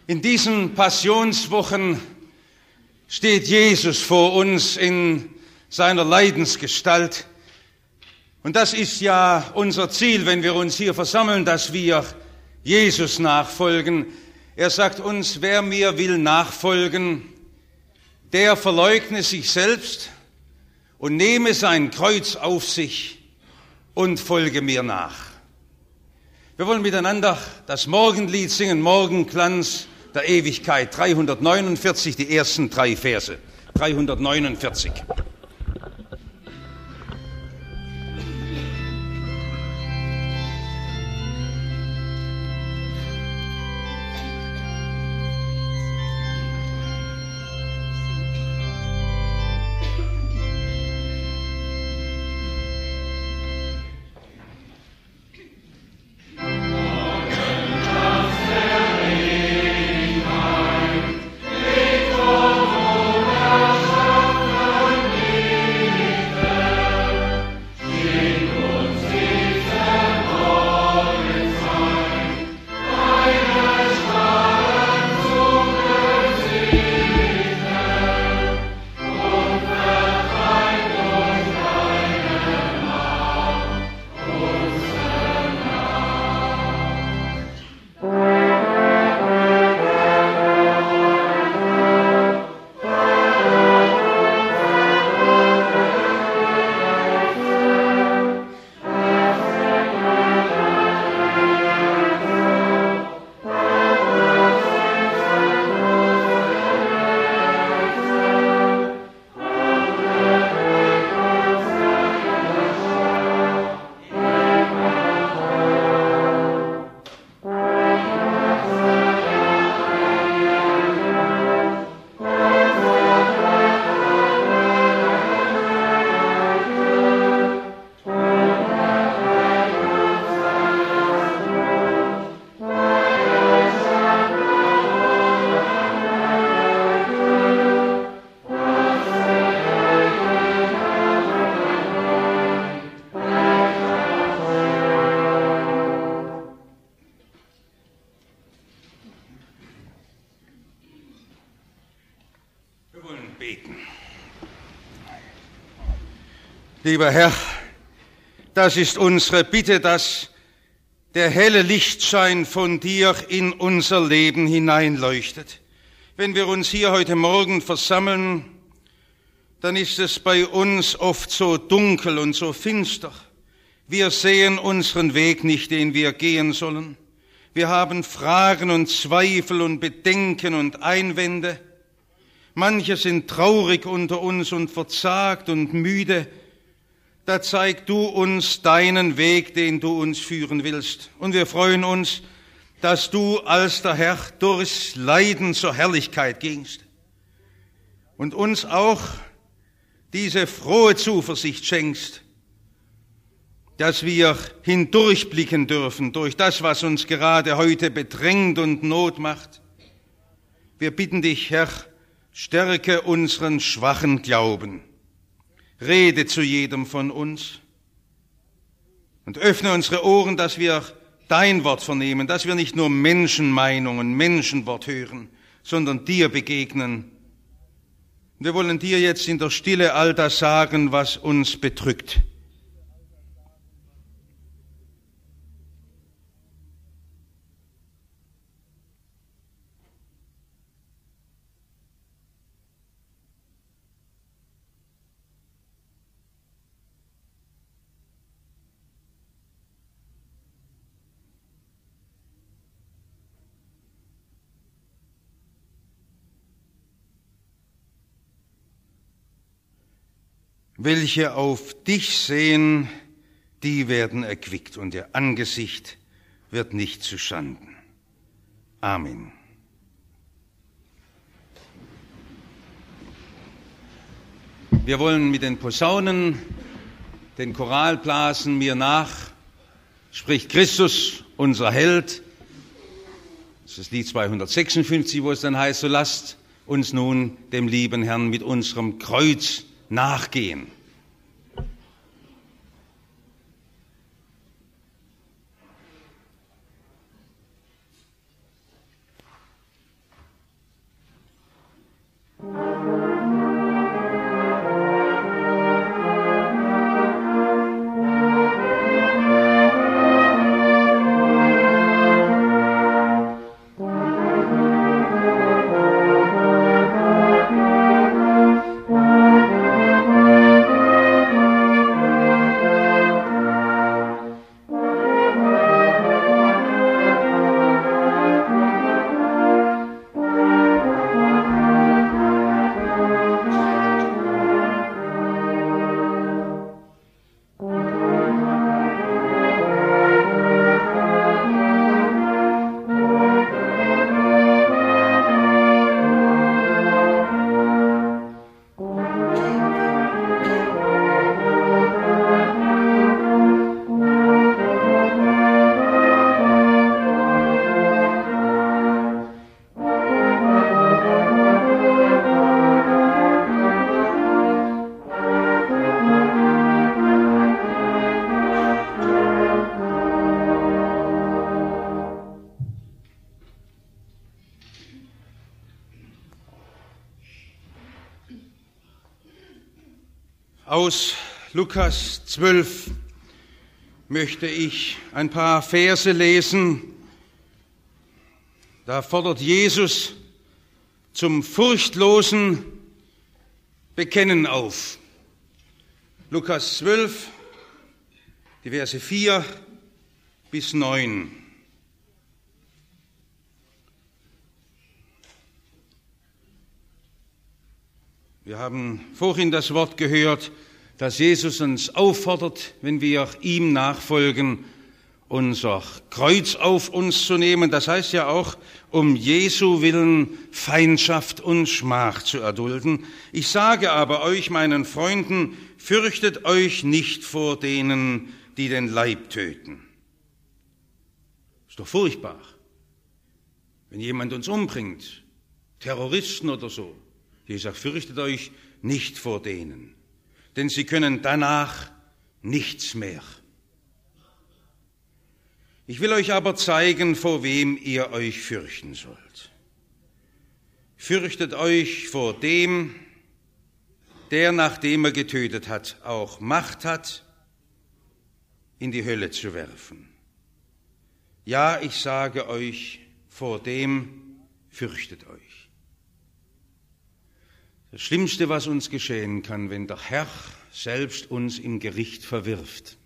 In diesen Passionswochen steht Jesus vor uns in seiner Leidensgestalt. Und das ist ja unser Ziel, wenn wir uns hier versammeln, dass wir Jesus nachfolgen. Er sagt uns, wer mir will nachfolgen, der verleugne sich selbst und nehme sein Kreuz auf sich und folge mir nach. Wir wollen miteinander das Morgenlied singen, Morgenglanz der Ewigkeit, 349, die ersten 3 Verse. 349. Lieber Herr, das ist unsere Bitte, dass der helle Lichtschein von dir in unser Leben hineinleuchtet. Wenn wir uns hier heute Morgen versammeln, dann ist es bei uns oft so dunkel und so finster. Wir sehen unseren Weg nicht, den wir gehen sollen. Wir haben Fragen und Zweifel und Bedenken und Einwände. Manche sind traurig unter uns und verzagt und müde. Da zeig du uns deinen Weg, den du uns führen willst. Und wir freuen uns, dass du als der Herr durchs Leiden zur Herrlichkeit gingst und uns auch diese frohe Zuversicht schenkst, dass wir hindurchblicken dürfen durch das, was uns gerade heute bedrängt und Not macht. Wir bitten dich, Herr, stärke unseren schwachen Glauben. Rede zu jedem von uns und öffne unsere Ohren, dass wir dein Wort vernehmen, dass wir nicht nur Menschenmeinungen, Menschenwort hören, sondern dir begegnen. Wir wollen dir jetzt in der Stille all das sagen, was uns bedrückt. Welche auf dich sehen, die werden erquickt und ihr Angesicht wird nicht zu Schanden. Amen. Wir wollen mit den Posaunen, den Choralblasen mir nach, spricht Christus, unser Held. Das ist das Lied 256, wo es dann heißt, so lasst uns nun dem lieben Herrn mit unserem Kreuz nachgehen. Aus Lukas 12 möchte ich ein paar Verse lesen. Da fordert Jesus zum furchtlosen Bekennen auf. Lukas 12, die Verse 4 bis 9. Wir haben vorhin das Wort gehört, dass Jesus uns auffordert, wenn wir ihm nachfolgen, unser Kreuz auf uns zu nehmen. Das heißt ja auch, um Jesu willen Feindschaft und Schmach zu erdulden. Ich sage aber euch, meinen Freunden, fürchtet euch nicht vor denen, die den Leib töten. Ist doch furchtbar, wenn jemand uns umbringt, Terroristen oder so. Jesus sagt, fürchtet euch nicht vor denen, denn sie können danach nichts mehr. Ich will euch aber zeigen, vor wem ihr euch fürchten sollt. Fürchtet euch vor dem, der, nachdem er getötet hat, auch Macht hat, in die Hölle zu werfen. Ja, ich sage euch, vor dem fürchtet euch. Das Schlimmste, was uns geschehen kann, wenn der Herr selbst uns im Gericht verwirft.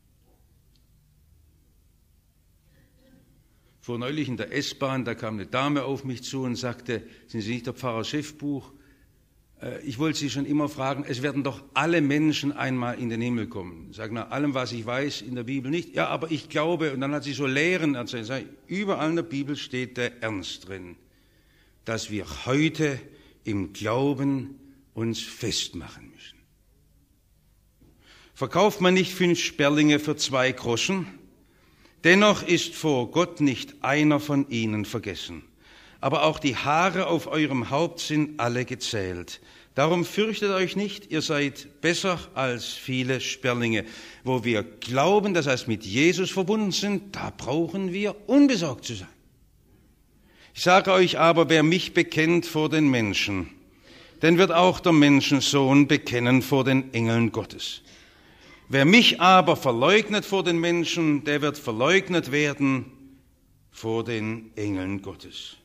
Vor neulich in der S-Bahn, da kam eine Dame auf mich zu und sagte, sind Sie nicht der Pfarrer Schäffbuch? Ich wollte Sie schon immer fragen, es werden doch alle Menschen einmal in den Himmel kommen. Ich sage, nach allem, was ich weiß, in der Bibel nicht. Ja, aber ich glaube, und dann hat sie so Lehren erzählt. Ich sage, überall in der Bibel steht der Ernst drin, dass wir heute im Glauben uns festmachen müssen. Verkauft man nicht 5 Sperlinge für 2 Groschen? Dennoch ist vor Gott nicht einer von ihnen vergessen. Aber auch die Haare auf eurem Haupt sind alle gezählt. Darum fürchtet euch nicht, ihr seid besser als viele Sperlinge. Wo wir glauben, das heißt mit Jesus verbunden sind, da brauchen wir unbesorgt zu sein. Ich sage euch aber, wer mich bekennt vor den Menschen, den wird auch der Menschensohn bekennen vor den Engeln Gottes. Wer mich aber verleugnet vor den Menschen, der wird verleugnet werden vor den Engeln Gottes.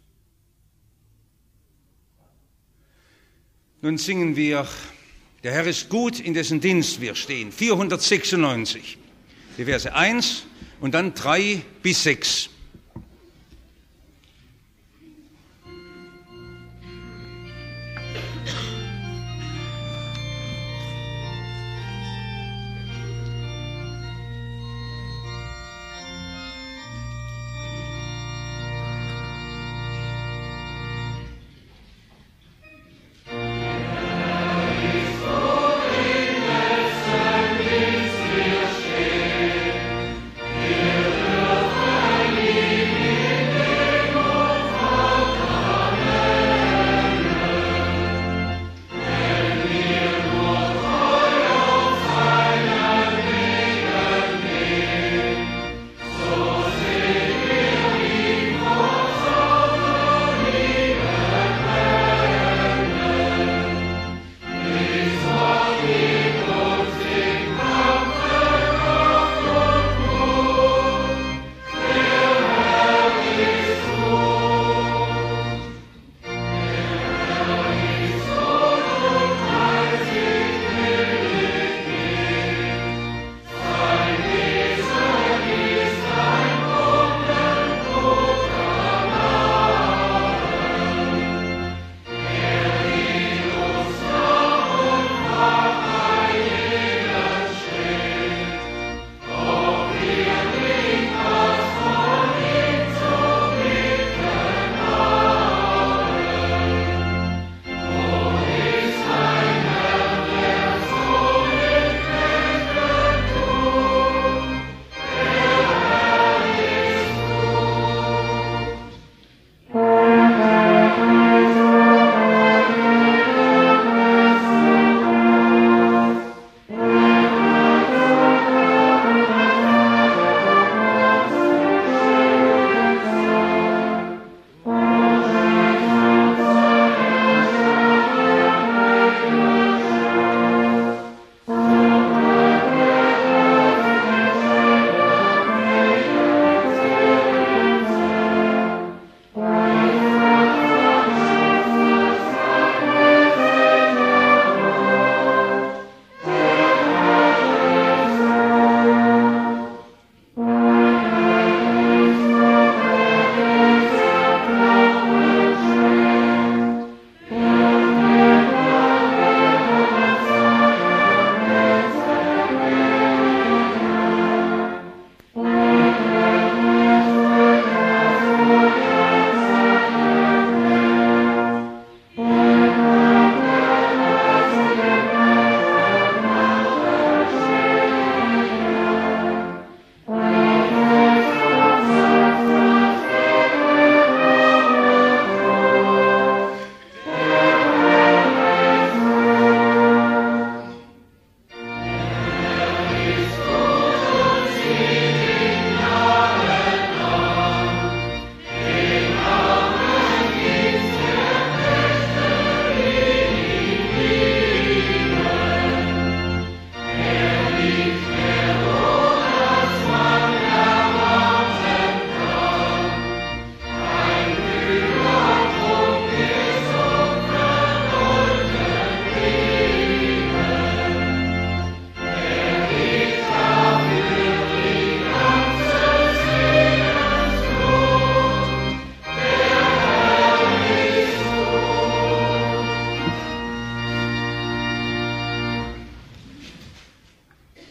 Nun singen wir, der Herr ist gut, in dessen Dienst wir stehen. 496, die Verse 1 und dann 3 bis 6. Amen.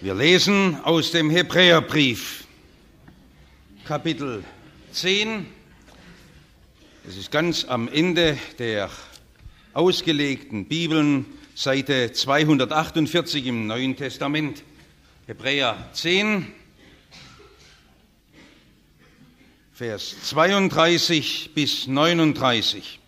Wir lesen aus dem Hebräerbrief, Kapitel 10. Es ist ganz am Ende der ausgelegten Bibeln, Seite 248 im Neuen Testament. Hebräer 10, Vers 32 bis 39.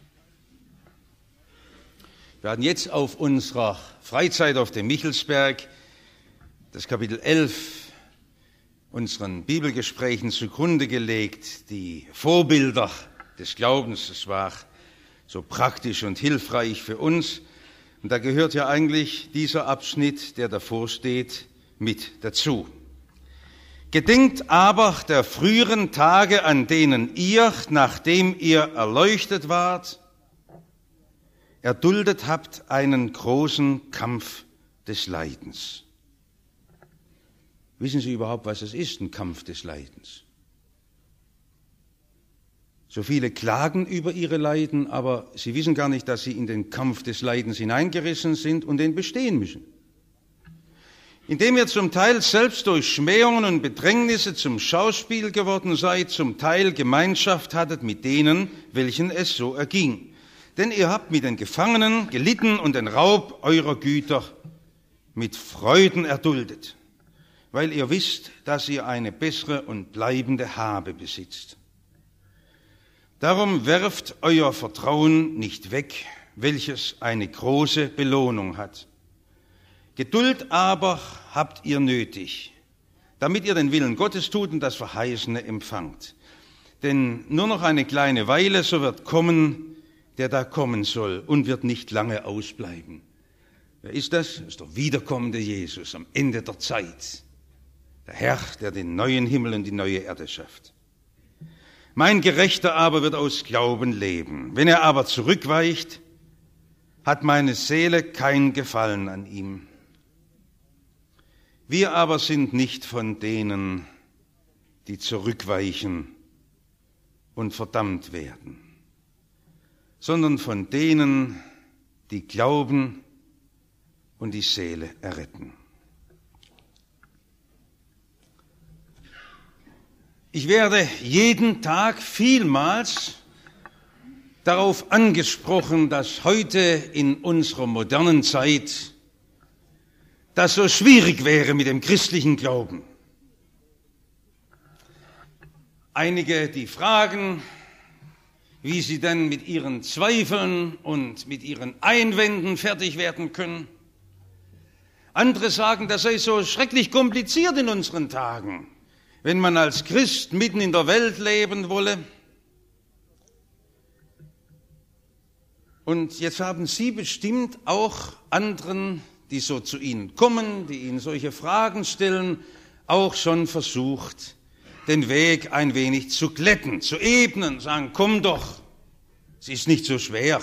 Wir hatten jetzt auf unserer Freizeit auf dem Michelsberg das Kapitel 11 unseren Bibelgesprächen zugrunde gelegt, die Vorbilder des Glaubens. Es war so praktisch und hilfreich für uns. Und da gehört ja eigentlich dieser Abschnitt, der davor steht, mit dazu. Gedenkt aber der früheren Tage, an denen ihr, nachdem ihr erleuchtet wart, erduldet habt einen großen Kampf des Leidens. Wissen Sie überhaupt, was es ist, ein Kampf des Leidens? So viele klagen über ihre Leiden, aber sie wissen gar nicht, dass sie in den Kampf des Leidens hineingerissen sind und den bestehen müssen. Indem ihr zum Teil selbst durch Schmähungen und Bedrängnisse zum Schauspiel geworden seid, zum Teil Gemeinschaft hattet mit denen, welchen es so erging. Denn ihr habt mit den Gefangenen gelitten und den Raub eurer Güter mit Freuden erduldet, weil ihr wisst, dass ihr eine bessere und bleibende Habe besitzt. Darum werft euer Vertrauen nicht weg, welches eine große Belohnung hat. Geduld aber habt ihr nötig, damit ihr den Willen Gottes tut und das Verheißene empfangt. Denn nur noch eine kleine Weile, so wird kommen, der da kommen soll, und wird nicht lange ausbleiben. Wer ist das? Das ist der wiederkommende Jesus am Ende der Zeit. Der Herr, der den neuen Himmel und die neue Erde schafft. Mein Gerechter aber wird aus Glauben leben. Wenn er aber zurückweicht, hat meine Seele kein Gefallen an ihm. Wir aber sind nicht von denen, die zurückweichen und verdammt werden, sondern von denen, die glauben und die Seele erretten. Ich werde jeden Tag vielmals darauf angesprochen, dass heute in unserer modernen Zeit das so schwierig wäre mit dem christlichen Glauben. Einige, die fragen, wie sie denn mit ihren Zweifeln und mit ihren Einwänden fertig werden können. Andere sagen, das sei so schrecklich kompliziert in unseren Tagen, wenn man als Christ mitten in der Welt leben wolle. Und jetzt haben Sie bestimmt auch anderen, die so zu Ihnen kommen, die Ihnen solche Fragen stellen, auch schon versucht, den Weg ein wenig zu glätten, zu ebnen, sagen, komm doch, es ist nicht so schwer.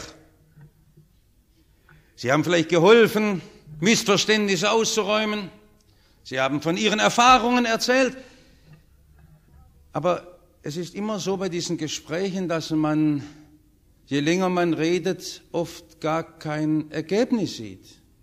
Sie haben vielleicht geholfen, Missverständnisse auszuräumen. Sie haben von Ihren Erfahrungen erzählt. Aber es ist immer so bei diesen Gesprächen, dass man, je länger man redet, oft gar kein Ergebnis sieht.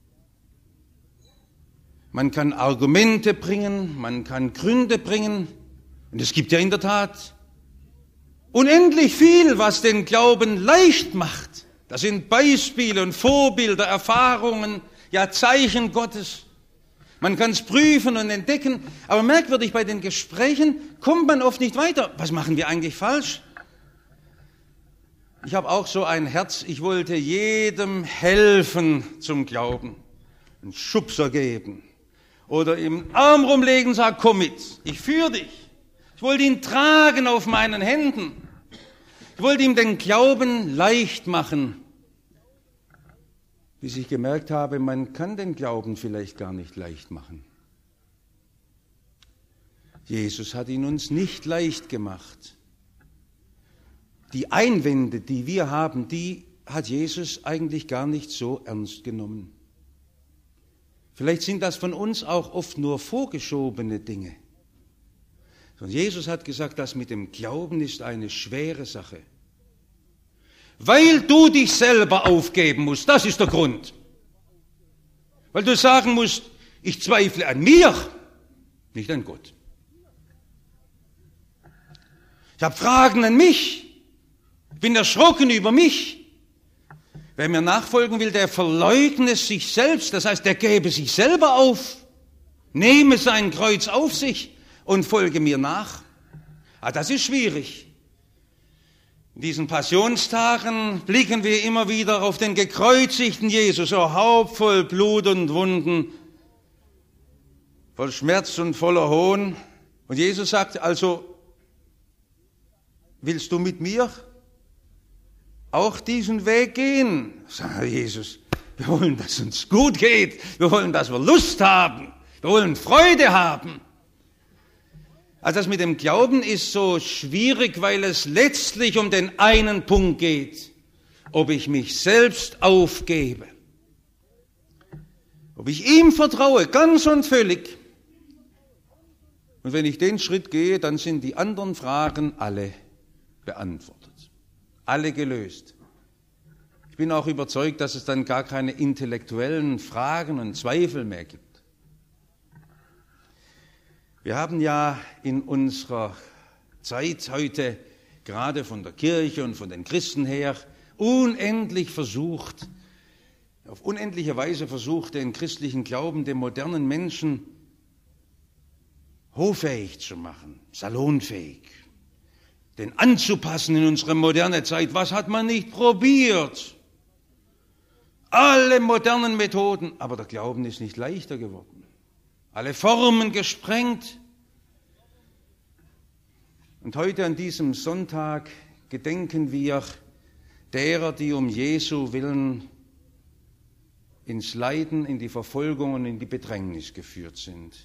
Man kann Argumente bringen, man kann Gründe bringen. Und es gibt ja in der Tat unendlich viel, was den Glauben leicht macht. Das sind Beispiele und Vorbilder, Erfahrungen, ja Zeichen Gottes. Man kann es prüfen und entdecken, aber merkwürdig, bei den Gesprächen kommt man oft nicht weiter. Was machen wir eigentlich falsch? Ich habe auch so ein Herz, ich wollte jedem helfen zum Glauben, einen Schubser geben oder im Arm rumlegen und sagen, komm mit, ich führe dich. Ich wollte ihn tragen auf meinen Händen. Ich wollte ihm den Glauben leicht machen, bis ich gemerkt habe, man kann den Glauben vielleicht gar nicht leicht machen. Jesus hat ihn uns nicht leicht gemacht. Die Einwände, die wir haben, die hat Jesus eigentlich gar nicht so ernst genommen. Vielleicht sind das von uns auch oft nur vorgeschobene Dinge. Und Jesus hat gesagt, das mit dem Glauben ist eine schwere Sache. Weil du dich selber aufgeben musst, das ist der Grund. Weil du sagen musst, ich zweifle an mir, nicht an Gott. Ich habe Fragen an mich. Ich bin erschrocken über mich. Wer mir nachfolgen will, der verleugne sich selbst. Das heißt, der gebe sich selber auf, nehme sein Kreuz auf sich und folge mir nach. Das ist schwierig. In diesen Passionstagen blicken wir immer wieder auf den gekreuzigten Jesus, so Haupt voll Blut und Wunden, voll Schmerz und voller Hohn. Und Jesus sagt also, willst du mit mir auch diesen Weg gehen? Sagt Jesus, wir wollen, dass es uns gut geht. Wir wollen, dass wir Lust haben. Wir wollen Freude haben. Also das mit dem Glauben ist so schwierig, weil es letztlich um den einen Punkt geht, ob ich mich selbst aufgebe, ob ich ihm vertraue, ganz und völlig. Und wenn ich den Schritt gehe, dann sind die anderen Fragen alle beantwortet, alle gelöst. Ich bin auch überzeugt, dass es dann gar keine intellektuellen Fragen und Zweifel mehr gibt. Wir haben ja in unserer Zeit heute, gerade von der Kirche und von den Christen her, auf unendliche Weise versucht, den christlichen Glauben dem modernen Menschen hoffähig zu machen, salonfähig, den anzupassen in unsere moderne Zeit. Was hat man nicht probiert? Alle modernen Methoden, aber der Glauben ist nicht leichter geworden. Alle Formen gesprengt. Und heute an diesem Sonntag gedenken wir derer, die um Jesu willen ins Leiden, in die Verfolgung und in die Bedrängnis geführt sind.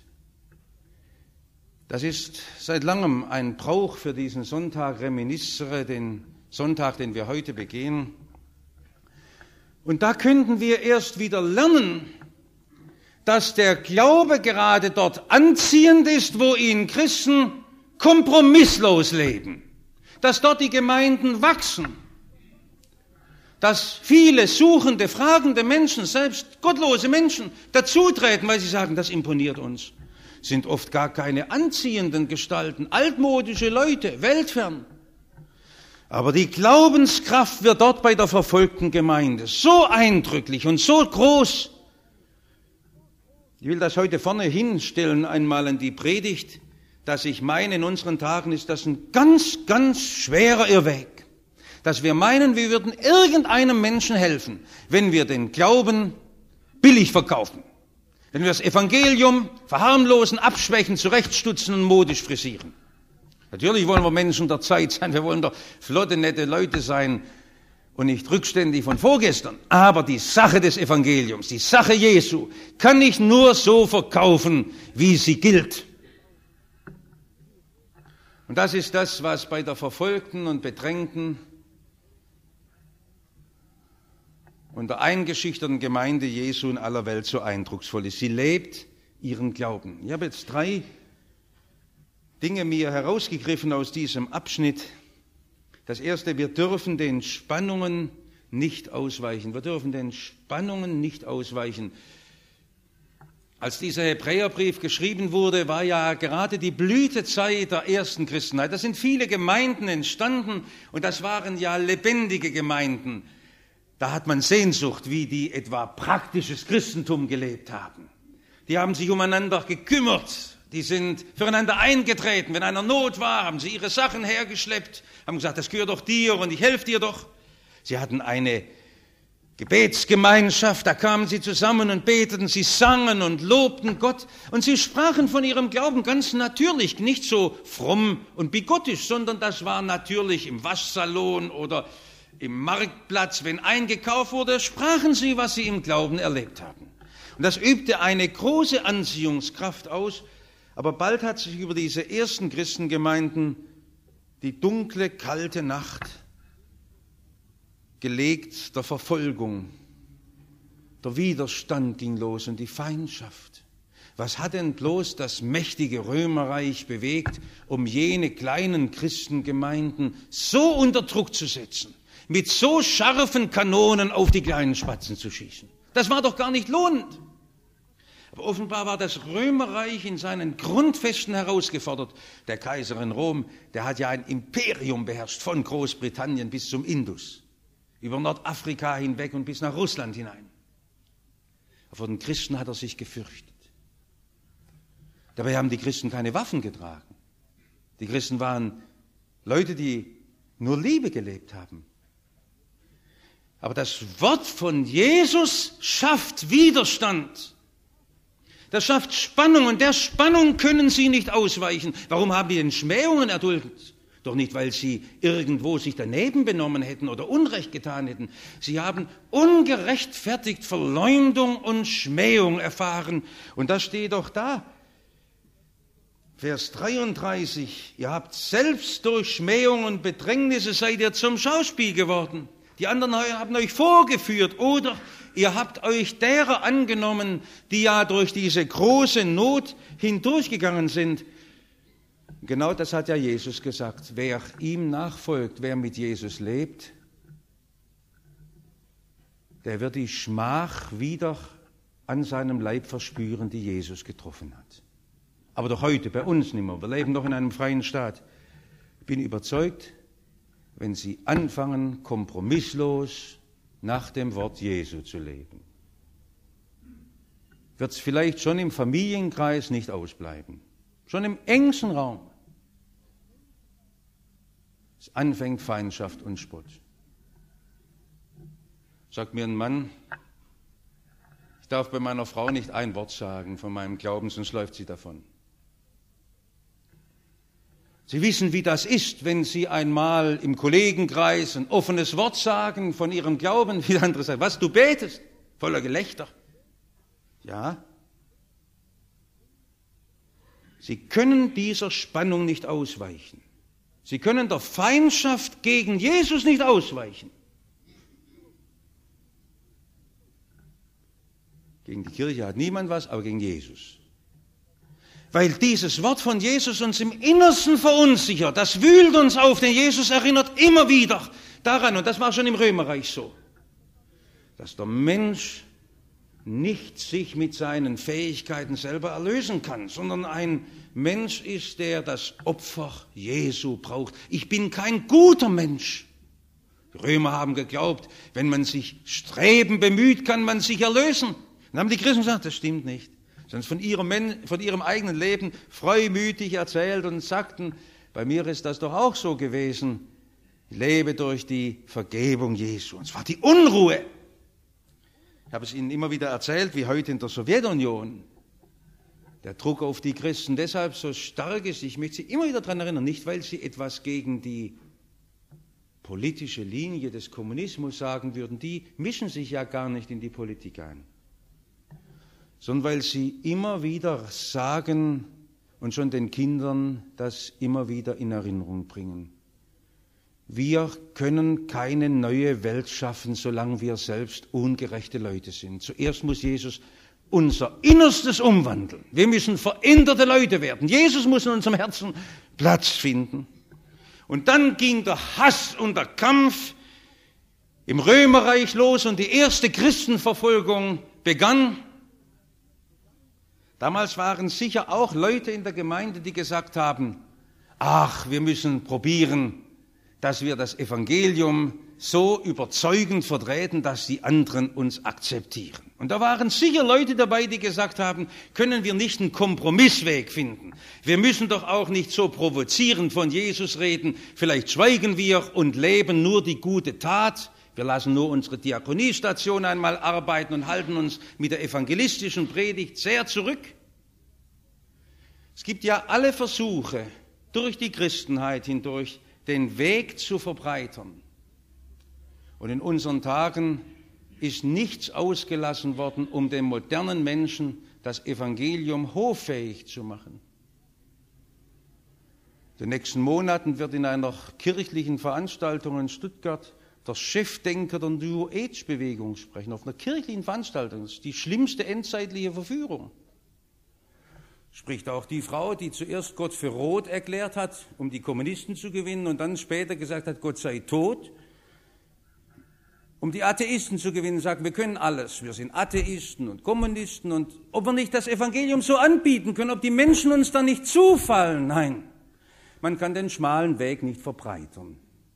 Das ist seit langem ein Brauch für diesen Sonntag, Reminiscere, den Sonntag, den wir heute begehen. Und da könnten wir erst wieder lernen, dass der Glaube gerade dort anziehend ist, wo ihn Christen kompromisslos leben, dass dort die Gemeinden wachsen, dass viele suchende, fragende Menschen, selbst gottlose Menschen, dazutreten, weil sie sagen, das imponiert uns. Sind oft gar keine anziehenden Gestalten, altmodische Leute, weltfern. Aber die Glaubenskraft wird dort bei der verfolgten Gemeinde so eindrücklich und so groß. Ich will das heute vorne hinstellen, einmal in die Predigt, dass ich meine, in unseren Tagen ist das ein ganz, ganz schwerer Irrweg. Dass wir meinen, wir würden irgendeinem Menschen helfen, wenn wir den Glauben billig verkaufen. Wenn wir das Evangelium verharmlosen, abschwächen, zurechtstutzen und modisch frisieren. Natürlich wollen wir Menschen der Zeit sein, wir wollen doch flotte, nette Leute sein und nicht rückständig von vorgestern. Aber die Sache des Evangeliums, die Sache Jesu, kann ich nur so verkaufen, wie sie gilt. Und das ist das, was bei der verfolgten und bedrängten und der eingeschüchterten Gemeinde Jesu in aller Welt so eindrucksvoll ist. Sie lebt ihren Glauben. Ich habe jetzt 3 Dinge mir herausgegriffen aus diesem Abschnitt. Das erste, wir dürfen den Spannungen nicht ausweichen. Wir dürfen den Spannungen nicht ausweichen. Als dieser Hebräerbrief geschrieben wurde, war ja gerade die Blütezeit der ersten Christenheit. Da sind viele Gemeinden entstanden und das waren ja lebendige Gemeinden. Da hat man Sehnsucht, wie die etwa praktisches Christentum gelebt haben. Die haben sich umeinander gekümmert, die sind füreinander eingetreten. Wenn einer Not war, haben sie ihre Sachen hergeschleppt, haben gesagt, das gehört doch dir und ich helfe dir doch. Sie hatten eine Gebetsgemeinschaft, da kamen sie zusammen und beteten, sie sangen und lobten Gott und sie sprachen von ihrem Glauben ganz natürlich, nicht so fromm und bigottisch, sondern das war natürlich im Waschsalon oder im Marktplatz, wenn eingekauft wurde, sprachen sie, was sie im Glauben erlebt haben. Und das übte eine große Anziehungskraft aus, aber bald hat sich über diese ersten Christengemeinden die dunkle, kalte Nacht gelegt der Verfolgung. Der Widerstand ging los und die Feindschaft. Was hat denn bloß das mächtige Römerreich bewegt, um jene kleinen Christengemeinden so unter Druck zu setzen, mit so scharfen Kanonen auf die kleinen Spatzen zu schießen? Das war doch gar nicht lohnend. Aber offenbar war das Römerreich in seinen Grundfesten herausgefordert. Der Kaiser in Rom, der hat ja ein Imperium beherrscht, von Großbritannien bis zum Indus, über Nordafrika hinweg und bis nach Russland hinein. Aber vor den Christen hat er sich gefürchtet. Dabei haben die Christen keine Waffen getragen. Die Christen waren Leute, die nur Liebe gelebt haben. Aber das Wort von Jesus schafft Widerstand. Das schafft Spannung, und der Spannung können sie nicht ausweichen. Warum haben die denn Schmähungen erduldet? Doch nicht, weil sie irgendwo sich daneben benommen hätten oder Unrecht getan hätten. Sie haben ungerechtfertigt Verleumdung und Schmähung erfahren. Und das steht doch da. Vers 33, ihr habt selbst durch Schmähung und Bedrängnisse seid ihr zum Schauspiel geworden. Die anderen haben euch vorgeführt, oder ihr habt euch derer angenommen, die ja durch diese große Not hindurchgegangen sind. Genau das hat ja Jesus gesagt. Wer ihm nachfolgt, wer mit Jesus lebt, der wird die Schmach wieder an seinem Leib verspüren, die Jesus getroffen hat. Aber doch heute, bei uns nicht mehr. Wir leben doch in einem freien Staat. Ich bin überzeugt, wenn Sie anfangen, kompromisslos nach dem Wort Jesu zu leben, wird es vielleicht schon im Familienkreis nicht ausbleiben. Schon im engsten Raum. Es anfängt Feindschaft und Spott. Sagt mir ein Mann, ich darf bei meiner Frau nicht ein Wort sagen von meinem Glauben, sonst läuft sie davon. Sie wissen, wie das ist, wenn Sie einmal im Kollegenkreis ein offenes Wort sagen von Ihrem Glauben, wie der andere sagt, was, du betest? Voller Gelächter. Ja. Sie können dieser Spannung nicht ausweichen. Sie können der Feindschaft gegen Jesus nicht ausweichen. Gegen die Kirche hat niemand was, aber gegen Jesus. Weil dieses Wort von Jesus uns im Innersten verunsichert, das wühlt uns auf, denn Jesus erinnert immer wieder daran, und das war schon im Römerreich so, dass der Mensch nicht sich mit seinen Fähigkeiten selber erlösen kann, sondern ein Mensch ist, der das Opfer Jesu braucht. Ich bin kein guter Mensch. Die Römer haben geglaubt, wenn man sich streben bemüht, kann man sich erlösen. Dann haben die Christen gesagt, das stimmt nicht. Sonst von ihrem eigenen Leben freimütig erzählt und sagten, bei mir ist das doch auch so gewesen. Ich lebe durch die Vergebung Jesu. Und es war die Unruhe. Ich habe es Ihnen immer wieder erzählt, wie heute in der Sowjetunion der Druck auf die Christen deshalb so stark ist. Ich möchte Sie immer wieder daran erinnern, nicht weil sie etwas gegen die politische Linie des Kommunismus sagen würden, die mischen sich ja gar nicht in die Politik ein, sondern weil sie immer wieder sagen und schon den Kindern das immer wieder in Erinnerung bringen. Wir können keine neue Welt schaffen, solange wir selbst ungerechte Leute sind. Zuerst muss Jesus unser Innerstes umwandeln. Wir müssen veränderte Leute werden. Jesus muss in unserem Herzen Platz finden. Und dann ging der Hass und der Kampf im Römerreich los und die erste Christenverfolgung begann. Damals waren sicher auch Leute in der Gemeinde, die gesagt haben, ach, wir müssen probieren, dass wir das Evangelium so überzeugend vertreten, dass die anderen uns akzeptieren. Und da waren sicher Leute dabei, die gesagt haben, können wir nicht einen Kompromissweg finden? Wir müssen doch auch nicht so provozierend von Jesus reden. Vielleicht schweigen wir und leben nur die gute Tat. Wir lassen nur unsere Diakoniestation einmal arbeiten und halten uns mit der evangelistischen Predigt sehr zurück. Es gibt ja alle Versuche, durch die Christenheit hindurch den Weg zu verbreitern. Und in unseren Tagen ist nichts ausgelassen worden, um dem modernen Menschen das Evangelium hoffähig zu machen. In den nächsten Monaten wird in einer kirchlichen Veranstaltung in Stuttgart der Chefdenker der New Age-Bewegung sprechen, auf einer kirchlichen Veranstaltung. Das ist die schlimmste endzeitliche Verführung. Spricht auch die Frau, die zuerst Gott für rot erklärt hat, um die Kommunisten zu gewinnen und dann später gesagt hat, Gott sei tot. um die Atheisten zu gewinnen, sagen, wir können alles. Wir sind Atheisten und Kommunisten und ob wir nicht das Evangelium so anbieten können, ob die Menschen uns dann nicht zufallen. Nein, man kann den schmalen Weg nicht verbreitern.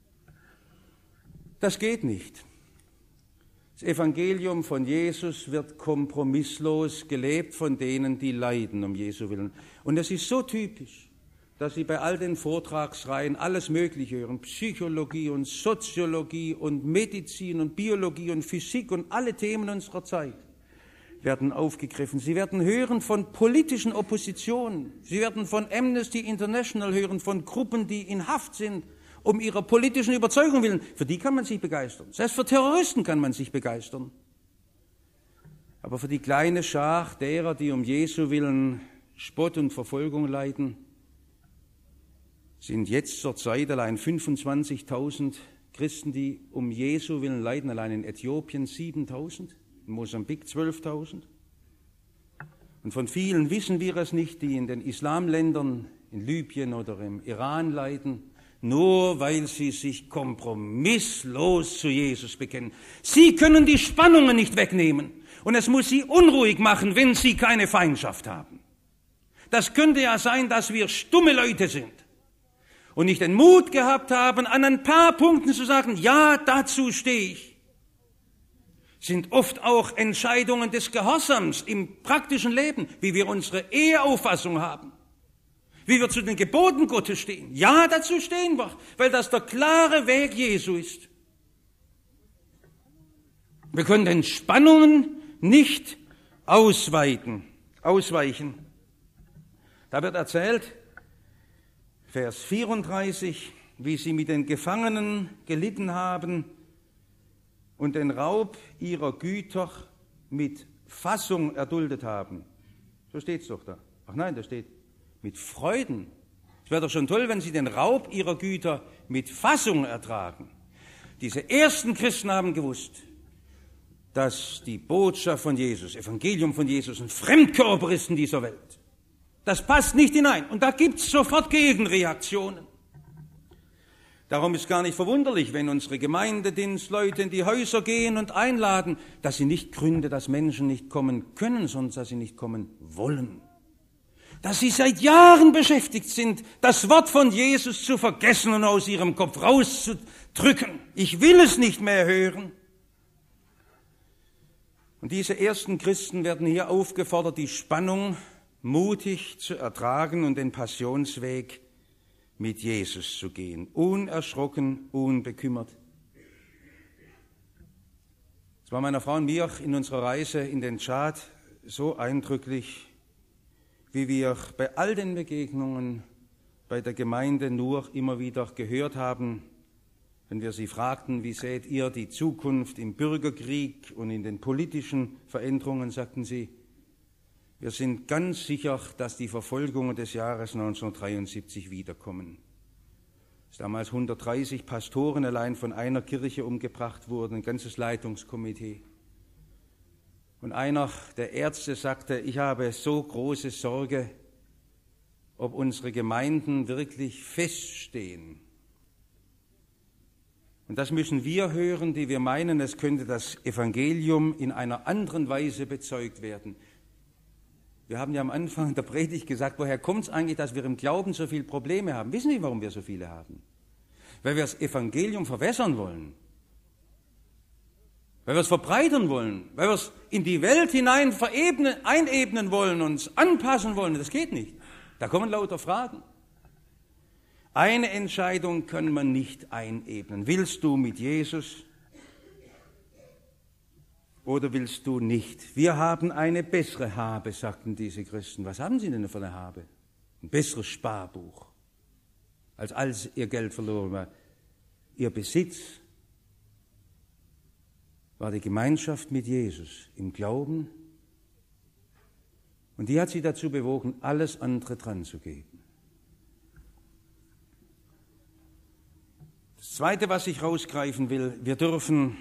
Das geht nicht. Das Evangelium von Jesus wird kompromisslos gelebt von denen, die leiden um Jesu Willen. Und es ist so typisch, dass Sie bei all den Vortragsreihen alles Mögliche hören, Psychologie und Soziologie und Medizin und Biologie und Physik und alle Themen unserer Zeit werden aufgegriffen. Sie werden hören von politischen Oppositionen. Sie werden von Amnesty International hören, von Gruppen, die in Haft sind, um ihrer politischen Überzeugung willen. Für die kann man sich begeistern. Selbst für Terroristen kann man sich begeistern. Aber für die kleine Schar derer, die um Jesu Willen Spott und Verfolgung leiden, sind jetzt zur Zeit allein 25.000 Christen, die um Jesu Willen leiden, allein in Äthiopien 7.000, in Mosambik 12.000. Und von vielen wissen wir es nicht, die in den Islamländern, in Libyen oder im Iran leiden, nur weil sie sich kompromisslos zu Jesus bekennen. Sie können die Spannungen nicht wegnehmen und es muss sie unruhig machen, wenn sie keine Feindschaft haben. Das könnte ja sein, dass wir stumme Leute sind und nicht den Mut gehabt haben, an ein paar Punkten zu sagen, ja, dazu stehe ich. Sind oft auch Entscheidungen des Gehorsams im praktischen Leben, wie wir unsere Eheauffassung haben, wie wir zu den Geboten Gottes stehen. Ja, dazu stehen wir, weil das der klare Weg Jesu ist. Wir können den Spannungen nicht ausweichen. Da wird erzählt, Vers 34, wie sie mit den Gefangenen gelitten haben und den Raub ihrer Güter mit Fassung erduldet haben. So steht es doch da. Ach nein, da steht mit Freuden. Es wäre doch schon toll, wenn sie den Raub ihrer Güter mit Fassung ertragen. Diese ersten Christen haben gewusst, dass die Botschaft von Jesus, Evangelium von Jesus, ein Fremdkörper ist in dieser Welt. Das passt nicht hinein. Und da gibt es sofort Gegenreaktionen. Darum ist gar nicht verwunderlich, wenn unsere Gemeindedienstleute in die Häuser gehen und einladen, dass sie nicht gründen, dass Menschen nicht kommen können, sondern dass sie nicht kommen wollen. Dass sie seit Jahren beschäftigt sind, das Wort von Jesus zu vergessen und aus ihrem Kopf rauszudrücken. Ich will es nicht mehr hören. Und diese ersten Christen werden hier aufgefordert, die Spannung mutig zu ertragen und den Passionsweg mit Jesus zu gehen, unerschrocken, unbekümmert. Es war meiner Frau und mir in unserer Reise in den Tschad so eindrücklich, wie wir bei all den Begegnungen bei der Gemeinde Nur immer wieder gehört haben, wenn wir sie fragten, wie seht ihr die Zukunft im Bürgerkrieg und in den politischen Veränderungen, sagten sie, wir sind ganz sicher, dass die Verfolgungen des Jahres 1973 wiederkommen. Dass damals 130 Pastoren allein von einer Kirche umgebracht wurden, ein ganzes Leitungskomitee. Und einer der Ärzte sagte, ich habe so große Sorge, ob unsere Gemeinden wirklich feststehen. Und das müssen wir hören, die wir meinen, es könnte das Evangelium in einer anderen Weise bezeugt werden. Wir haben ja am Anfang der Predigt gesagt, woher kommt es eigentlich, dass wir im Glauben so viele Probleme haben? Wissen Sie, warum wir so viele haben? Weil wir das Evangelium verwässern wollen. Weil wir es verbreitern wollen. Weil wir es in die Welt hinein einebnen wollen, uns anpassen wollen. Das geht nicht. Da kommen lauter Fragen. Eine Entscheidung kann man nicht einebnen. Willst du mit Jesus oder willst du nicht? Wir haben eine bessere Habe, sagten diese Christen. Was haben sie denn für eine Habe? Ein besseres Sparbuch, als ihr Geld verloren war. Ihr Besitz war die Gemeinschaft mit Jesus im Glauben. Und die hat sie dazu bewogen, alles andere dran zu geben. Das Zweite, was ich rausgreifen will, wir dürfen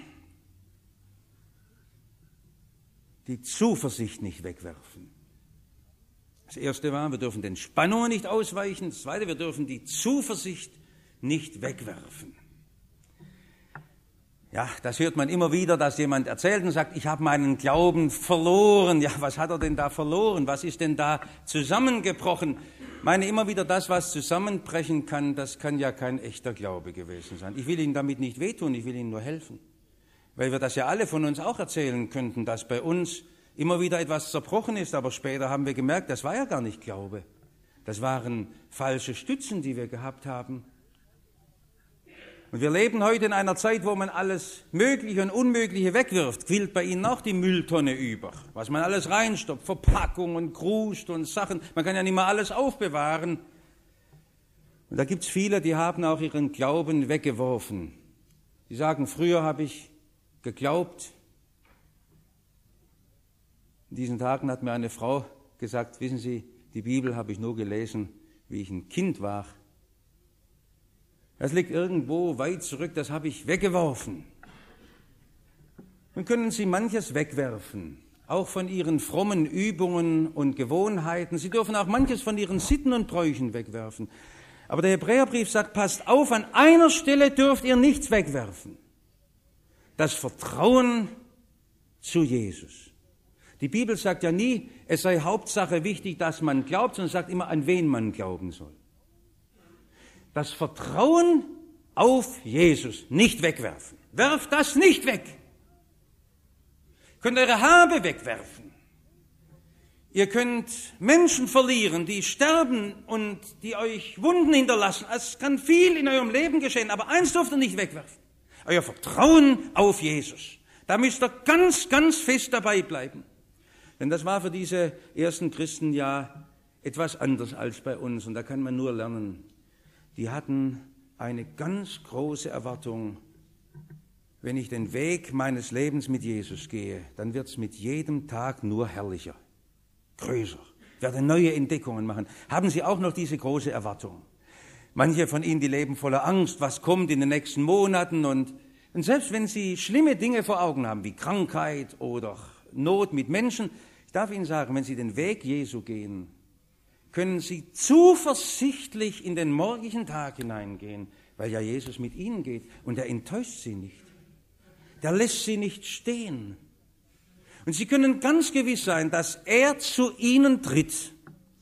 die Zuversicht nicht wegwerfen. Das Erste war, wir dürfen den Spannungen nicht ausweichen. Das Zweite, wir dürfen die Zuversicht nicht wegwerfen. Ja, das hört man immer wieder, dass jemand erzählt und sagt, ich habe meinen Glauben verloren. Ja, was hat er denn da verloren? Was ist denn da zusammengebrochen? Ich meine immer wieder, das, was zusammenbrechen kann, das kann ja kein echter Glaube gewesen sein. Ich will Ihnen damit nicht wehtun, ich will Ihnen nur helfen. Weil wir das ja alle von uns auch erzählen könnten, dass bei uns immer wieder etwas zerbrochen ist, aber später haben wir gemerkt, das war ja gar nicht Glaube. Das waren falsche Stützen, die wir gehabt haben. Und wir leben heute in einer Zeit, wo man alles Mögliche und Unmögliche wegwirft. Quillt bei Ihnen auch die Mülltonne über, was man alles reinstopft, Verpackungen, Krust und Sachen. Man kann ja nicht mehr alles aufbewahren. Und da gibt es viele, die haben auch ihren Glauben weggeworfen. Die sagen, früher habe ich geglaubt. In diesen Tagen hat mir eine Frau gesagt, wissen Sie, die Bibel habe ich nur gelesen, wie ich ein Kind war. Das liegt irgendwo weit zurück, das habe ich weggeworfen. Nun können Sie manches wegwerfen, auch von Ihren frommen Übungen und Gewohnheiten. Sie dürfen auch manches von Ihren Sitten und Bräuchen wegwerfen. Aber der Hebräerbrief sagt, passt auf, an einer Stelle dürft ihr nichts wegwerfen. Das Vertrauen zu Jesus. Die Bibel sagt ja nie, es sei Hauptsache wichtig, dass man glaubt, sondern sagt immer, an wen man glauben soll. Das Vertrauen auf Jesus nicht wegwerfen. Werft das nicht weg. Ihr könnt eure Habe wegwerfen. Ihr könnt Menschen verlieren, die sterben und die euch Wunden hinterlassen. Es kann viel in eurem Leben geschehen, aber eins dürft ihr nicht wegwerfen. Euer Vertrauen auf Jesus. Da müsst ihr ganz, ganz fest dabei bleiben. Denn das war für diese ersten Christen ja etwas anders als bei uns. Und da kann man nur lernen. Die hatten eine ganz große Erwartung. Wenn ich den Weg meines Lebens mit Jesus gehe, dann wird es mit jedem Tag nur herrlicher, größer. Ich werde neue Entdeckungen machen. Haben Sie auch noch diese große Erwartung? Manche von Ihnen, die leben voller Angst, was kommt in den nächsten Monaten. Und selbst wenn Sie schlimme Dinge vor Augen haben, wie Krankheit oder Not mit Menschen, ich darf Ihnen sagen, wenn Sie den Weg Jesu gehen, können Sie zuversichtlich in den morgigen Tag hineingehen, weil ja Jesus mit Ihnen geht und er enttäuscht Sie nicht. Der lässt Sie nicht stehen. Und Sie können ganz gewiss sein, dass er zu Ihnen tritt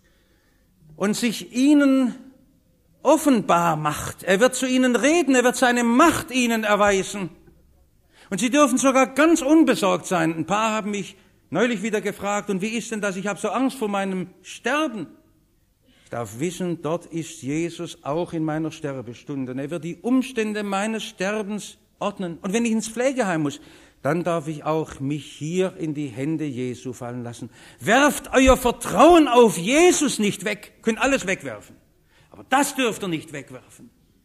und sich Ihnen offenbar macht. Er wird zu Ihnen reden, er wird seine Macht Ihnen erweisen. Und Sie dürfen sogar ganz unbesorgt sein. Ein paar haben mich neulich wieder gefragt, und wie ist denn das? Ich habe so Angst vor meinem Sterben. Ich darf wissen, dort ist Jesus auch in meiner Sterbestunde. Er wird die Umstände meines Sterbens ordnen. Und wenn ich ins Pflegeheim muss, dann darf ich auch mich hier in die Hände Jesu fallen lassen. Werft euer Vertrauen auf Jesus nicht weg. Ihr könnt alles wegwerfen. Aber das dürft ihr nicht wegwerfen.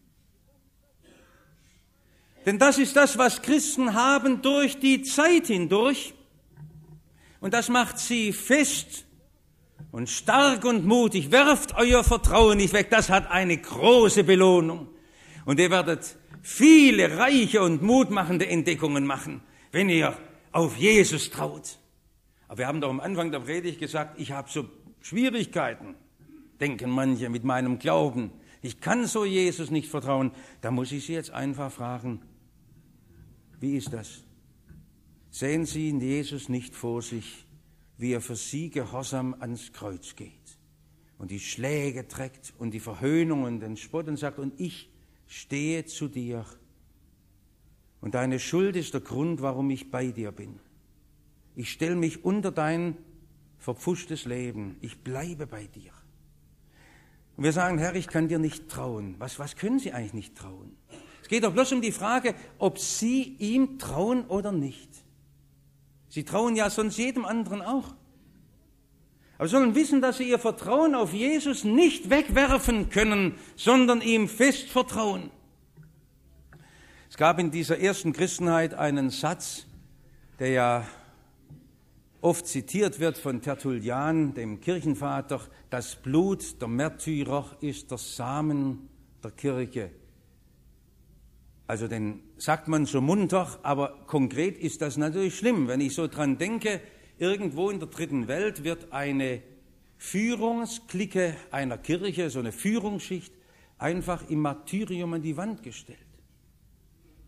Denn das ist das, was Christen haben durch die Zeit hindurch. Und das macht sie fest und stark und mutig. Werft euer Vertrauen nicht weg. Das hat eine große Belohnung. Und ihr werdet viele reiche und mutmachende Entdeckungen machen, wenn ihr auf Jesus traut. Aber wir haben doch am Anfang der Predigt gesagt, ich habe so Schwierigkeiten, denken manche, mit meinem Glauben. Ich kann so Jesus nicht vertrauen. Da muss ich Sie jetzt einfach fragen, wie ist das? Sehen Sie Jesus nicht vor sich, wie er für Sie gehorsam ans Kreuz geht und die Schläge trägt und die Verhöhnung und den Spott und sagt, und ich stehe zu dir und deine Schuld ist der Grund, warum ich bei dir bin. Ich stelle mich unter dein verpfuschtes Leben. Ich bleibe bei dir. Und wir sagen, Herr, ich kann dir nicht trauen. Was können Sie eigentlich nicht trauen? Es geht doch bloß um die Frage, ob Sie ihm trauen oder nicht. Sie trauen ja sonst jedem anderen auch. Aber Sie sollen wissen, dass Sie Ihr Vertrauen auf Jesus nicht wegwerfen können, sondern ihm fest vertrauen. Es gab in dieser ersten Christenheit einen Satz, der ja oft zitiert wird von Tertullian, dem Kirchenvater: Das Blut der Märtyrer ist der Samen der Kirche. Also den sagt man so munter, aber konkret ist das natürlich schlimm. Wenn ich so dran denke, irgendwo in der dritten Welt wird eine Führungsklicke einer Kirche, so eine Führungsschicht, einfach im Martyrium an die Wand gestellt.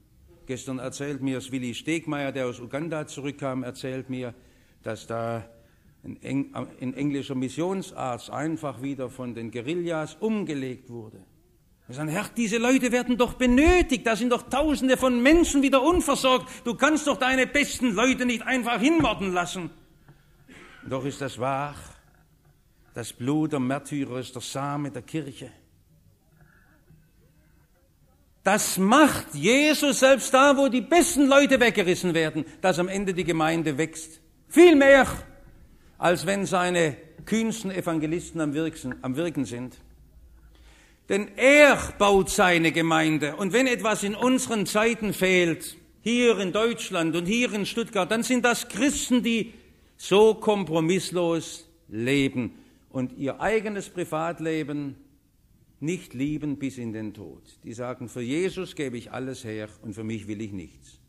Gestern erzählt mir das Willi Stegmeier, der aus Uganda zurückkam, erzählt mir, dass da ein englischer Missionsarzt einfach wieder von den Guerillas umgelegt wurde. Wir sagen, Herr, diese Leute werden doch benötigt, da sind doch Tausende von Menschen wieder unversorgt. Du kannst doch deine besten Leute nicht einfach hinmorden lassen. Doch ist das wahr. Das Blut der Märtyrer ist der Same der Kirche. Das macht Jesus selbst da, wo die besten Leute weggerissen werden, dass am Ende die Gemeinde wächst. Viel mehr, als wenn seine kühnsten Evangelisten am Wirken sind. Denn er baut seine Gemeinde. Und wenn etwas in unseren Zeiten fehlt, hier in Deutschland und hier in Stuttgart, dann sind das Christen, die so kompromisslos leben und ihr eigenes Privatleben nicht lieben bis in den Tod. Die sagen, für Jesus gebe ich alles her und für mich will ich nichts.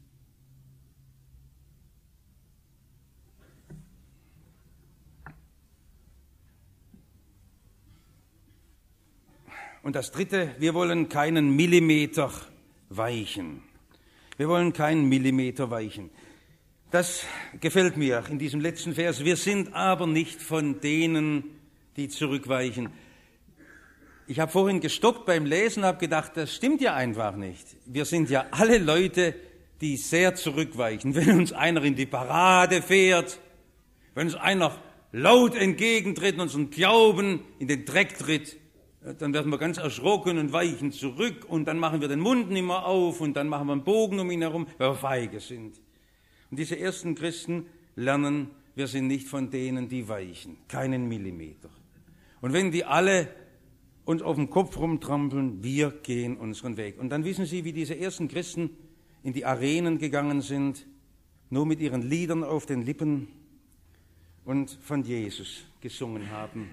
Und das Dritte, wir wollen keinen Millimeter weichen. Wir wollen keinen Millimeter weichen. Das gefällt mir in diesem letzten Vers. Wir sind aber nicht von denen, die zurückweichen. Ich habe vorhin gestockt beim Lesen, habe gedacht, das stimmt ja einfach nicht. Wir sind ja alle Leute, die sehr zurückweichen. Wenn uns einer in die Parade fährt, wenn uns einer laut entgegentritt und unseren Glauben in den Dreck tritt, dann werden wir ganz erschrocken und weichen zurück und dann machen wir den Mund nicht mehr auf und dann machen wir einen Bogen um ihn herum, weil wir feige sind. Und diese ersten Christen lernen, wir sind nicht von denen, die weichen, keinen Millimeter. Und wenn die alle uns auf dem Kopf rumtrampeln, wir gehen unseren Weg. Und dann wissen Sie, wie diese ersten Christen in die Arenen gegangen sind, nur mit ihren Liedern auf den Lippen und von Jesus gesungen haben.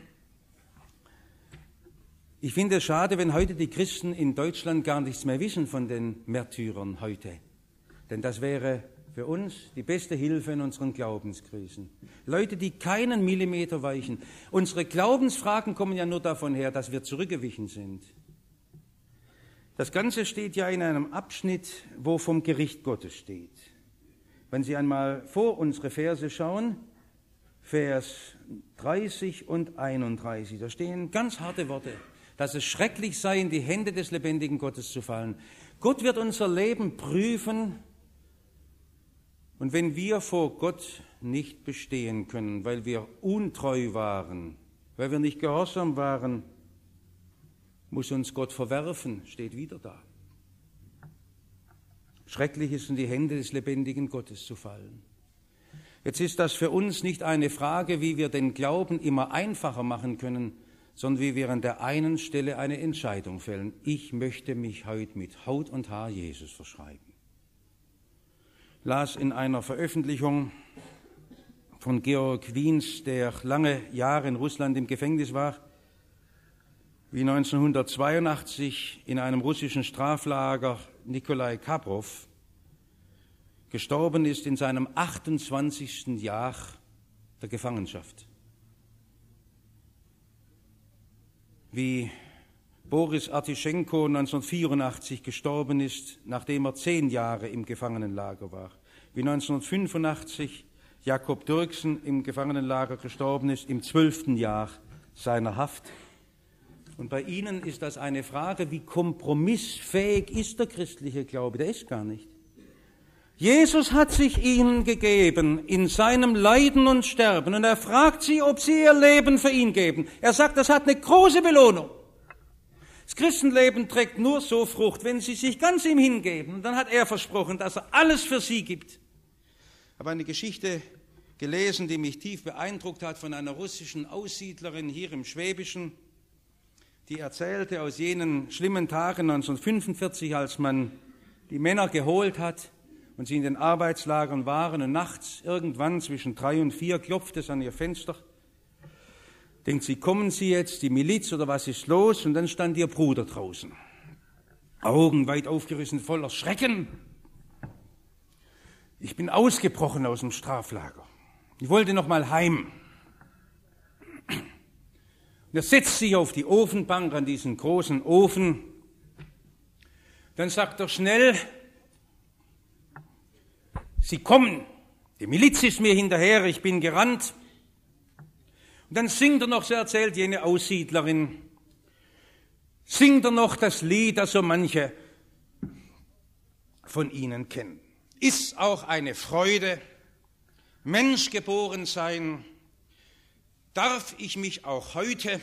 Ich finde es schade, wenn heute die Christen in Deutschland gar nichts mehr wissen von den Märtyrern heute. Denn das wäre für uns die beste Hilfe in unseren Glaubenskrisen. Leute, die keinen Millimeter weichen. Unsere Glaubensfragen kommen ja nur davon her, dass wir zurückgewichen sind. Das Ganze steht ja in einem Abschnitt, wo vom Gericht Gottes steht. Wenn Sie einmal vor unsere Verse schauen, Vers 30 und 31, da stehen ganz harte Worte, dass es schrecklich sei, in die Hände des lebendigen Gottes zu fallen. Gott wird unser Leben prüfen und wenn wir vor Gott nicht bestehen können, weil wir untreu waren, weil wir nicht gehorsam waren, muss uns Gott verwerfen, steht wieder da. Schrecklich ist, in die Hände des lebendigen Gottes zu fallen. Jetzt ist das für uns nicht eine Frage, wie wir den Glauben immer einfacher machen können, sondern wie wir an der einen Stelle eine Entscheidung fällen. Ich möchte mich heute mit Haut und Haar Jesus verschreiben. Ich las in einer Veröffentlichung von Georg Wiens, der lange Jahre in Russland im Gefängnis war, wie 1982 in einem russischen Straflager Nikolai Kabrov gestorben ist in seinem 28. Jahr der Gefangenschaft. Wie Boris Artischenko 1984 gestorben ist, nachdem er 10 Jahre im Gefangenenlager war. Wie 1985 Jakob Dirksen im Gefangenenlager gestorben ist, im 12. Jahr seiner Haft. Und bei Ihnen ist das eine Frage, wie kompromissfähig ist der christliche Glaube? Der ist gar nicht. Jesus hat sich ihnen gegeben in seinem Leiden und Sterben und er fragt sie, ob sie ihr Leben für ihn geben. Er sagt, das hat eine große Belohnung. Das Christenleben trägt nur so Frucht, wenn sie sich ganz ihm hingeben. Und dann hat er versprochen, dass er alles für sie gibt. Ich habe eine Geschichte gelesen, die mich tief beeindruckt hat, von einer russischen Aussiedlerin hier im Schwäbischen, die erzählte aus jenen schlimmen Tagen 1945, als man die Männer geholt hat und sie in den Arbeitslagern waren und nachts irgendwann zwischen 3 und 4 klopft es an ihr Fenster. Denkt sie, kommen Sie jetzt, die Miliz oder was ist los? Und dann stand ihr Bruder draußen, Augen weit aufgerissen, voller Schrecken. Ich bin ausgebrochen aus dem Straflager. Ich wollte noch mal heim. Und er setzt sich auf die Ofenbank an diesen großen Ofen. Dann sagt er schnell, Sie kommen, die Miliz ist mir hinterher, ich bin gerannt. Und dann singt er noch, so erzählt jene Aussiedlerin, singt er noch das Lied, das so manche von Ihnen kennen. Ist auch eine Freude, Mensch geboren sein, darf ich mich auch heute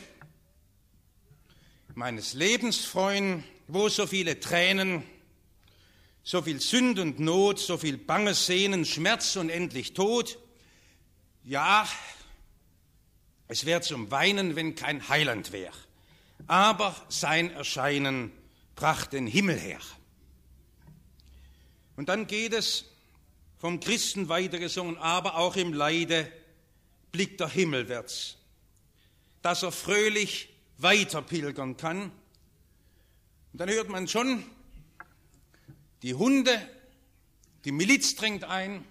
meines Lebens freuen, wo so viele Tränen, so viel Sünd und Not, so viel bange Sehnen, Schmerz und endlich Tod. Ja, es wäre zum Weinen, wenn kein Heiland wäre. Aber sein Erscheinen bracht den Himmel her. Und dann geht es vom Christen weitergesungen, aber auch im Leide blickt er himmelwärts, dass er fröhlich weiter pilgern kann. Und dann hört man schon, die Hunde, die Miliz dringt ein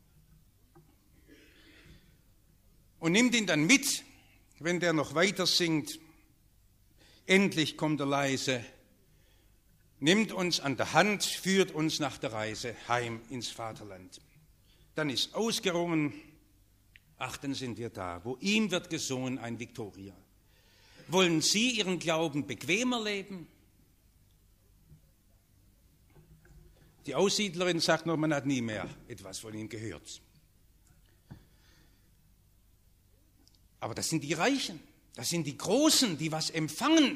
und nimmt ihn dann mit, wenn der noch weiter singt. Endlich kommt er leise, nimmt uns an der Hand, führt uns nach der Reise heim ins Vaterland. Dann ist ausgerungen, ach, dann sind wir da, wo ihm wird gesungen ein Viktoria. Wollen Sie Ihren Glauben bequemer leben? Die Aussiedlerin sagt noch, man hat nie mehr etwas von ihm gehört. Aber das sind die Reichen, das sind die Großen, die was empfangen,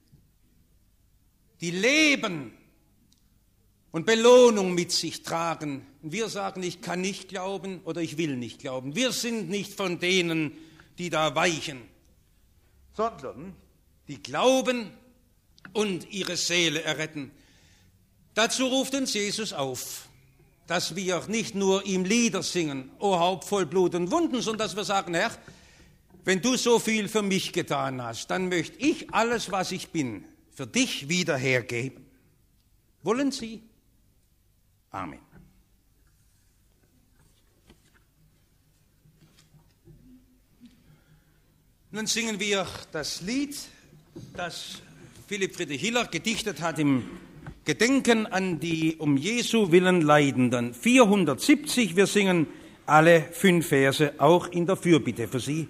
die leben und Belohnung mit sich tragen. Und wir sagen, ich kann nicht glauben oder ich will nicht glauben. Wir sind nicht von denen, die da weichen, sondern die glauben und ihre Seele erretten. Dazu ruft uns Jesus auf, dass wir nicht nur ihm Lieder singen, o Haupt voll Blut und Wunden, sondern dass wir sagen, Herr, wenn du so viel für mich getan hast, dann möchte ich alles, was ich bin, für dich wieder hergeben. Wollen Sie? Amen. Nun singen wir das Lied, das Philipp Friedrich Hiller gedichtet hat im Gedenken an die um Jesu willen Leidenden. 470, wir singen alle 5 Verse, auch in der Fürbitte für Sie.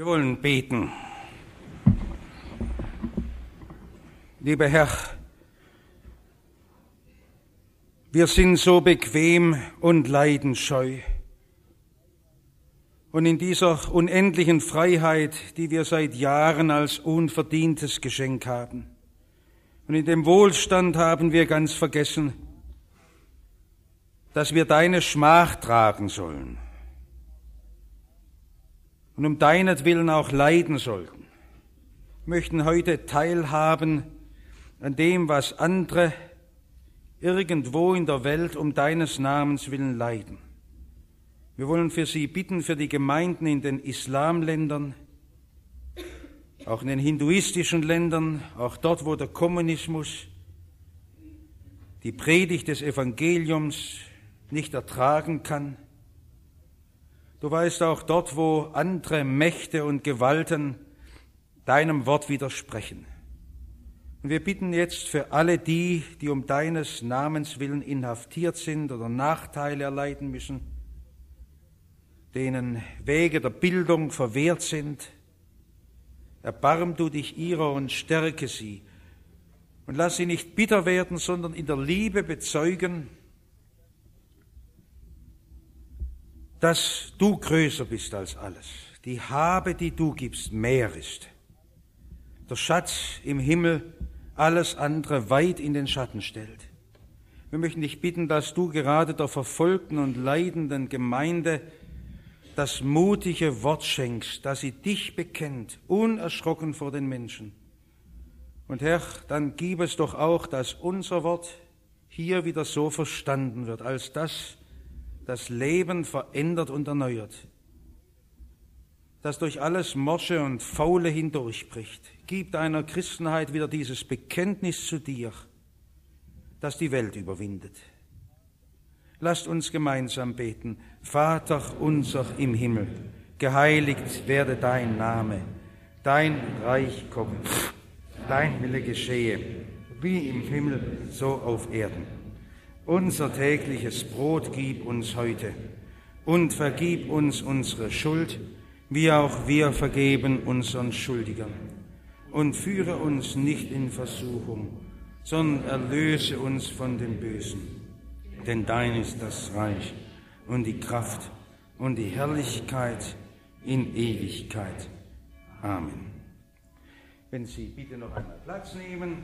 Wir wollen beten. Lieber Herr, wir sind so bequem und leidenscheu. Und in dieser unendlichen Freiheit, die wir seit Jahren als unverdientes Geschenk haben, und in dem Wohlstand haben wir ganz vergessen, dass wir deine Schmach tragen sollen und um deinetwillen auch leiden sollten. Wir möchten heute teilhaben an dem, was andere irgendwo in der Welt um deines Namens willen leiden. Wir wollen für sie bitten, für die Gemeinden in den Islamländern, auch in den hinduistischen Ländern, auch dort, wo der Kommunismus die Predigt des Evangeliums nicht ertragen kann. Du weißt auch dort, wo andere Mächte und Gewalten deinem Wort widersprechen. Und wir bitten jetzt für alle die, die um deines Namens willen inhaftiert sind oder Nachteile erleiden müssen, denen Wege der Bildung verwehrt sind, erbarm du dich ihrer und stärke sie und lass sie nicht bitter werden, sondern in der Liebe bezeugen, dass du größer bist als alles. Die Habe, die du gibst, mehr ist. Der Schatz im Himmel alles andere weit in den Schatten stellt. Wir möchten dich bitten, dass du gerade der verfolgten und leidenden Gemeinde das mutige Wort schenkst, dass sie dich bekennt, unerschrocken vor den Menschen. Und Herr, dann gib es doch auch, dass unser Wort hier wieder so verstanden wird, als das Leben verändert und erneuert, das durch alles Morsche und Faule hindurchbricht. Gib deiner Christenheit wieder dieses Bekenntnis zu dir, das die Welt überwindet. Lasst uns gemeinsam beten. Vater unser im Himmel, geheiligt werde dein Name, dein Reich komme, dein Wille geschehe, wie im Himmel, so auf Erden. Unser tägliches Brot gib uns heute und vergib uns unsere Schuld, wie auch wir vergeben unseren Schuldigern. Und führe uns nicht in Versuchung, sondern erlöse uns von dem Bösen. Denn dein ist das Reich und die Kraft und die Herrlichkeit in Ewigkeit. Amen. Wenn Sie bitte noch einmal Platz nehmen.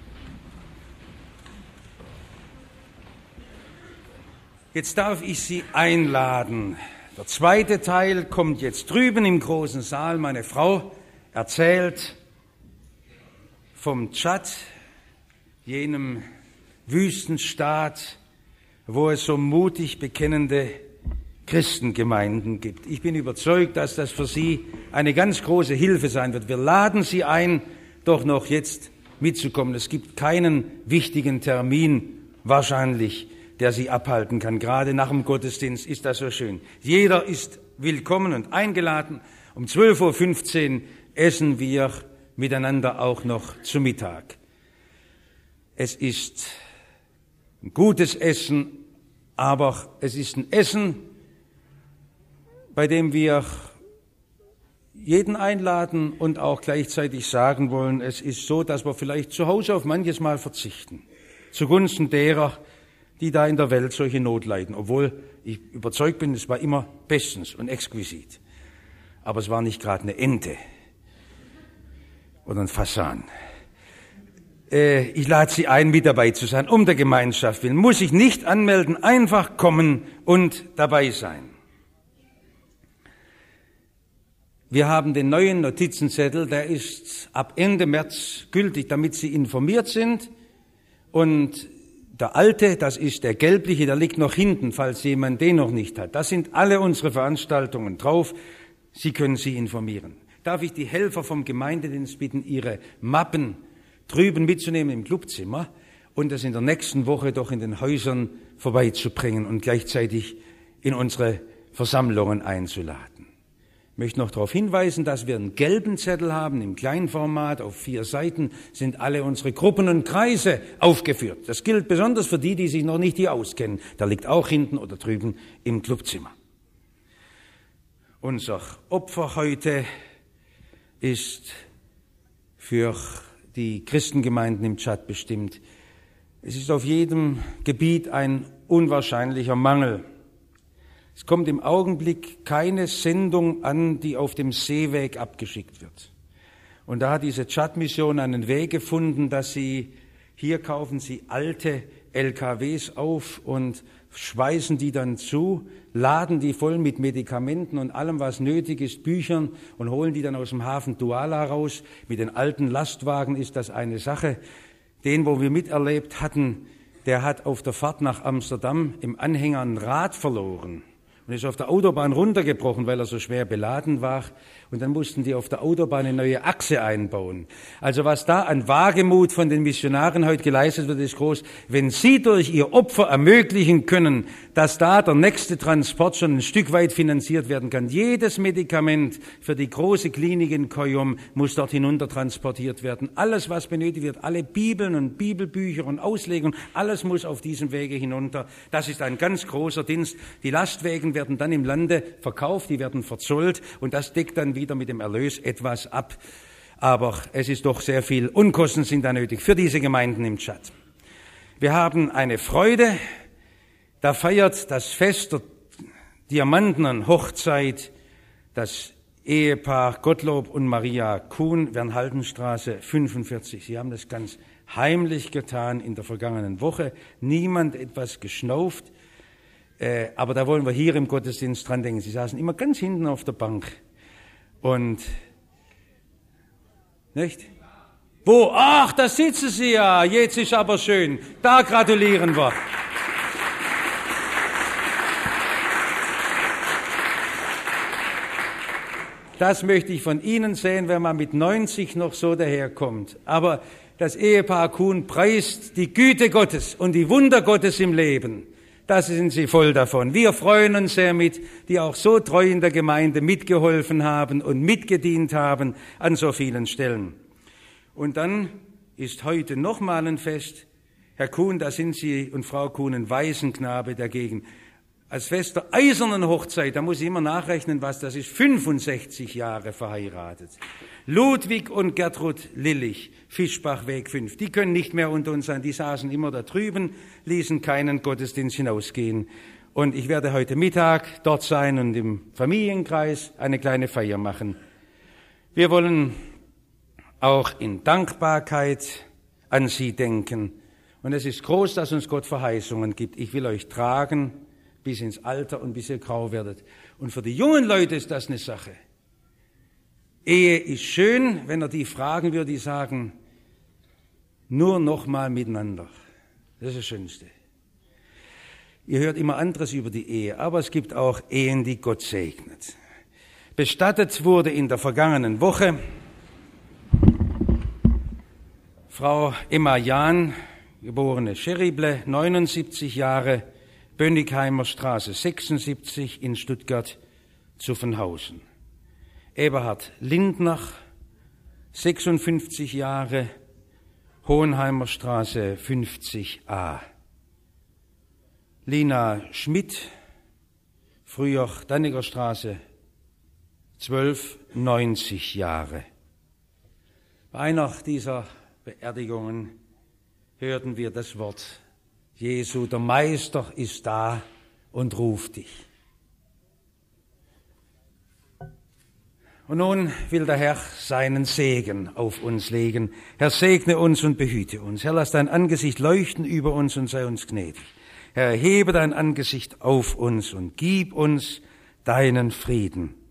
Jetzt darf ich Sie einladen. Der zweite Teil kommt jetzt drüben im großen Saal. Meine Frau erzählt vom Tschad, jenem Wüstenstaat, wo es so mutig bekennende Christengemeinden gibt. Ich bin überzeugt, dass das für Sie eine ganz große Hilfe sein wird. Wir laden Sie ein, doch noch jetzt mitzukommen. Es gibt keinen wichtigen Termin wahrscheinlich, der Sie abhalten kann. Gerade nach dem Gottesdienst ist das so schön. Jeder ist willkommen und eingeladen. Um 12:15 Uhr essen wir miteinander auch noch zu Mittag. Es ist ein gutes Essen, aber es ist ein Essen, bei dem wir jeden einladen und auch gleichzeitig sagen wollen, es ist so, dass wir vielleicht zu Hause auf manches Mal verzichten, zugunsten derer, die da in der Welt solche Not leiden, obwohl ich überzeugt bin, es war immer bestens und exquisit. Aber es war nicht gerade eine Ente oder ein Fasan. Ich lade Sie ein, mit dabei zu sein, um der Gemeinschaft willen. Muss sich nicht anmelden, einfach kommen und dabei sein. Wir haben den neuen Notizenzettel, der ist ab Ende März gültig, damit Sie informiert sind. Und der alte, das ist der gelbliche, der liegt noch hinten, falls jemand den noch nicht hat. Da sind alle unsere Veranstaltungen drauf. Sie können sich informieren. Darf ich die Helfer vom Gemeindedienst bitten, ihre Mappen drüben mitzunehmen im Clubzimmer und das in der nächsten Woche doch in den Häusern vorbeizubringen und gleichzeitig in unsere Versammlungen einzuladen. Ich möchte noch darauf hinweisen, dass wir einen gelben Zettel haben im Kleinformat. Auf 4 Seiten sind alle unsere Gruppen und Kreise aufgeführt. Das gilt besonders für die, die sich noch nicht hier auskennen. Da liegt auch hinten oder drüben im Clubzimmer. Unser Opfer heute ist für die Christengemeinden im Tschad bestimmt. Es ist auf jedem Gebiet ein unwahrscheinlicher Mangel. Es kommt im Augenblick keine Sendung an, die auf dem Seeweg abgeschickt wird. Und da hat diese Tschad-Mission einen Weg gefunden, dass hier kaufen sie alte LKWs auf und schweißen die dann zu, laden die voll mit Medikamenten und allem, was nötig ist, Büchern, und holen die dann aus dem Hafen Douala raus. Mit den alten Lastwagen ist das eine Sache. Den, wo wir miterlebt hatten, der hat auf der Fahrt nach Amsterdam im Anhänger ein Rad verloren und ist auf der Autobahn runtergebrochen, weil er so schwer beladen war. Und dann mussten die auf der Autobahn eine neue Achse einbauen. Also was da an Wagemut von den Missionaren heute geleistet wird, ist groß. Wenn sie durch ihr Opfer ermöglichen können, dass da der nächste Transport schon ein Stück weit finanziert werden kann. Jedes Medikament für die große Klinik in Koyom muss dort hinunter transportiert werden. Alles, was benötigt wird, alle Bibeln und Bibelbücher und Auslegungen, alles muss auf diesem Wege hinunter. Das ist ein ganz großer Dienst. Die Lastwagen werden dann im Lande verkauft, die werden verzollt, und das deckt dann wieder mit dem Erlös etwas ab. Aber es ist doch sehr viel Unkosten sind da nötig für diese Gemeinden im Tschad. Wir haben eine Freude, da feiert das Fest der Diamantenhochzeit das Ehepaar Gottlob und Maria Kuhn, Wernhaldenstraße 45. Sie haben das ganz heimlich getan in der vergangenen Woche. Niemand etwas geschnauft. Aber da wollen wir hier im Gottesdienst dran denken. Sie saßen immer ganz hinten auf der Bank. Und, nicht? Wo? Ach, da sitzen Sie ja. Jetzt ist aber schön. Da gratulieren wir. Das möchte ich von Ihnen sehen, wenn man mit 90 noch so daherkommt. Aber das Ehepaar Kuhn preist die Güte Gottes und die Wunder Gottes im Leben. Das sind sie voll davon. Wir freuen uns sehr mit, die auch so treu in der Gemeinde mitgeholfen haben und mitgedient haben an so vielen Stellen. Und dann ist heute nochmal ein Fest. Herr Kuhn, da sind Sie und Frau Kuhn ein Waisenknabe dagegen. Als Fest der eisernen Hochzeit, da muss ich immer nachrechnen, was das ist, 65 Jahre verheiratet. Ludwig und Gertrud Lillich, Fischbachweg 5, die können nicht mehr unter uns sein, die saßen immer da drüben, ließen keinen Gottesdienst hinausgehen. Und ich werde heute Mittag dort sein und im Familienkreis eine kleine Feier machen. Wir wollen auch in Dankbarkeit an Sie denken. Und es ist groß, dass uns Gott Verheißungen gibt. Ich will euch tragen bis ins Alter und bis ihr grau werdet. Und für die jungen Leute ist das eine Sache. Ehe ist schön, wenn er die fragen würde, die sagen, nur noch mal miteinander. Das ist das Schönste. Ihr hört immer anderes über die Ehe, aber es gibt auch Ehen, die Gott segnet. Bestattet wurde in der vergangenen Woche Frau Emma Jahn, geborene Scherible, 79 Jahre, Bönnigheimer Straße 76 in Stuttgart-Zuffenhausen. Eberhard Lindner, 56 Jahre, Hohenheimer Straße 50a. Lina Schmidt, früher Danniger Straße 12, 90 Jahre. Bei einer dieser Beerdigungen hörten wir das Wort Jesu, der Meister ist da und ruft dich. Und nun will der Herr seinen Segen auf uns legen. Herr, segne uns und behüte uns. Herr, lass dein Angesicht leuchten über uns und sei uns gnädig. Herr, erhebe dein Angesicht auf uns und gib uns deinen Frieden.